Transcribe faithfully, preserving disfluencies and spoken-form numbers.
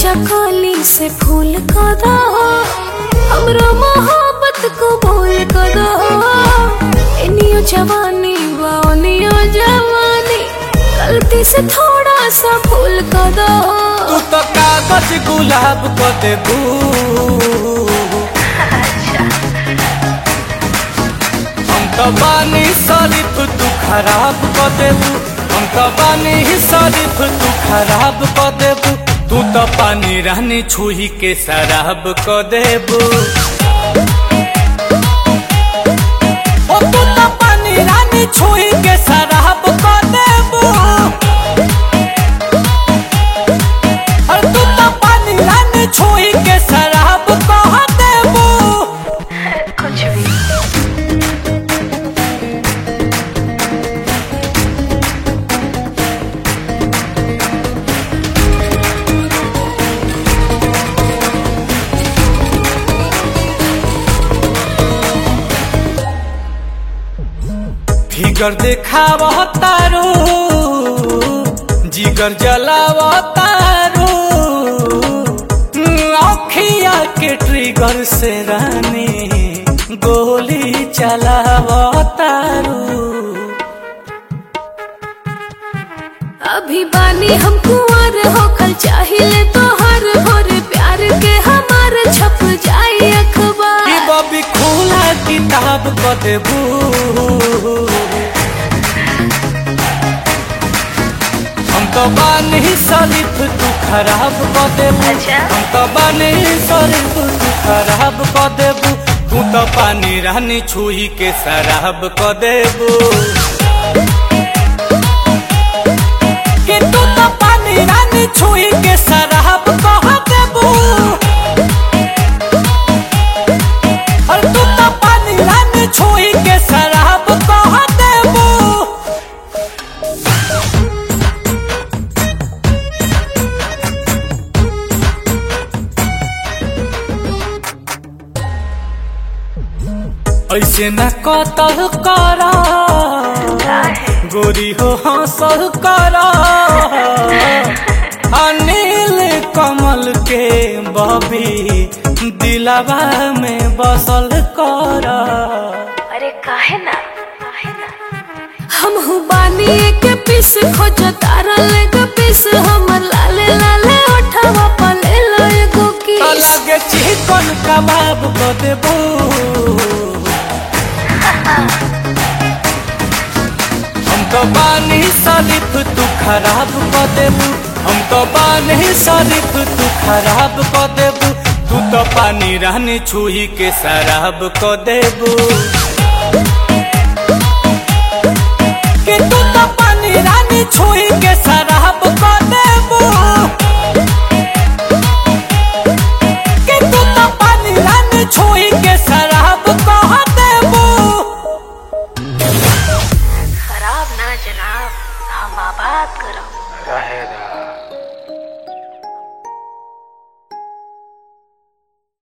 राजा कली से फूल का दो, हमरो मोहब्बत को बोल का दो। इनियो जवानी वानियो जवानी, गलती से थोड़ा सा फूल का दो। तू तो कागज गुलाब को देबू, हम तो बानी शरीफ तू खराब को देबू। हम तो बानी शरीफ तू खराब को देबू। तू तो पानी रानी छुही के शराब को देबू। ओ तू तो पानी रानी छुही के शराब को देबू। और तू तो पानी रानी छुही के शराब को देबू। कुछ भी फिगर देखाव तारू, जिगर जलाव तारू। अखिया के ट्रिगर से रानी गोली चलाव तारू। अभी बानी हम कुंवर हो, कल चाहिए तो हर भोर प्यार के हमारे छप जाए अखबार। ई बबी खुला किताब को देबू। हम तो बानी शरीफ तू खराब को देबू। हम तो बानी शरीफ तू खराब को देबू। तू तो पानी रानी छुही के शराब को देबू। कि तू तो पानी रानी छुही के शराब को देबू। और तू तो पानी रानी छुही के शराब को देबू। ऐसे न कतल करा गोरी हो, हंसल करा। अनिल कमल के बबी दिलवा में बसल करा। अरे काहे ना, काहे ना हम हु बानी एक पीस खोज तारा लेग पीस। हमर लाले लाले उठावा पले एगो की लगे चिकन कबाब को देबू। हम तो बानी शरीफ तू खराब को देबू। हम तो बानी शरीफ तू खराब को देबू। तू तो पानी रानी छुही के शराब को देबू। कि तू तो पानी रानी छुही के शराब को देबू।